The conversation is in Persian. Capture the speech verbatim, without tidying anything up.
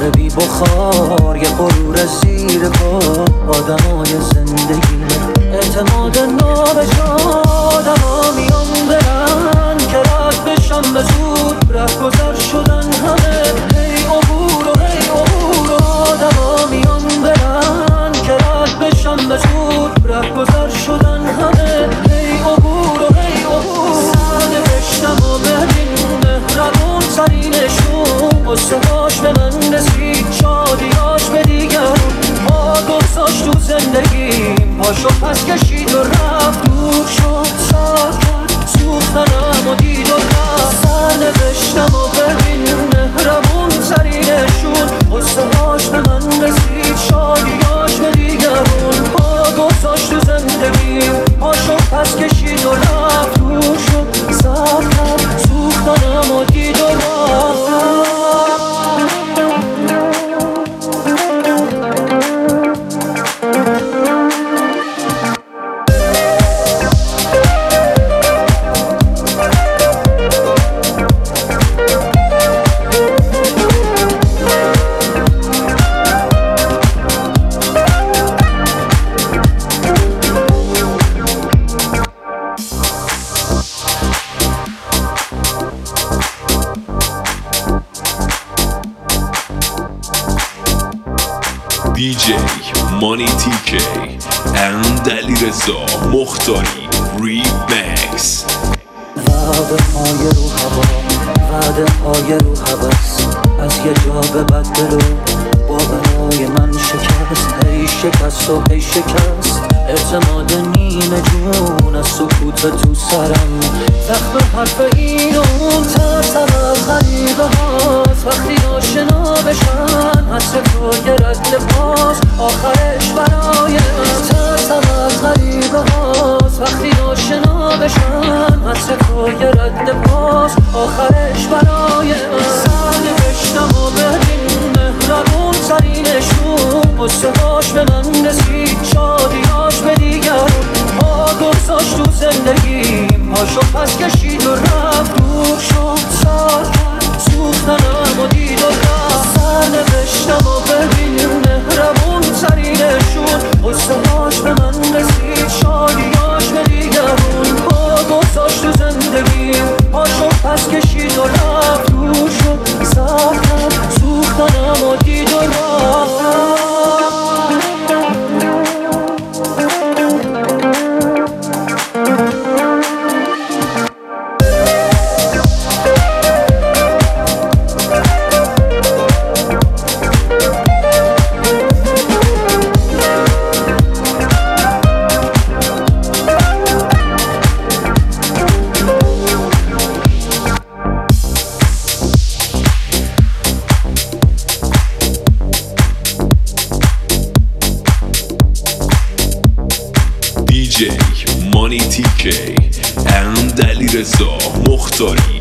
بهار بی بخار، یه غرور زیر پا آدمای زندگی، اعتماد نابجا آدما میان برن که رد بشم به زود، ره گذر شدن همه هی عبور و هی عبور و آدما میان برن که رد بشم به زود، ره گذر شدن همه هی عبور و هی عبور. سرنوشتم و ببین مهربون ترینشون، قصه هاش به من رسید شادیاش به دیگرون، ما گذاشت تو زندگیم پاشو پس کشید و رفت، دور شد سر کرد سوختنم و دید و رفت. سرنوشتم و ببین مهربون ترینشون، قصه هاش به من رسید شادیاش به دیگرون، ما گذاشت تو زندگیم پاشو پس کشید و رفت، دور شد سر کرد سوختنم و دید و رفت. دی جی مانی تی کی and علیرضا مختاری ریمکس. وعده های رو هوا، وعده های رو هوس، از یه جا به بدلو با برای من شکست، هی شکست و هی شکست، اعتماد نیمه جون از سکوت تو سرم، زخم حرف این و اون، ترسم از غریبه هاست وقتی آشنا بشن، حسرت تو یه رد پاس آخرش برای من، ترسم از غریبه هاست وقتی آشنا بشن، حسرت تو یه رد پاس آخرش برای من. سرنوشتم و ببین مهربون ترینشون، قصه هاش به من رسید شادیاش به دیگرون، ما گذاشت تو زندگیم پاشو پس کشید و رفت، دور شد سر کرد سوختنم و دید و رفت. سرنوشتم و ببین مهربون ترینشون، قصه هاش به من رسید شادیاش به دیگرون، ما گذاشت تو زندگیم پاشو پس کشید و رفت، دور شد سر کرد سوختنم و دید و رفت. دی جی مانی تی کی and علیرضا مختاری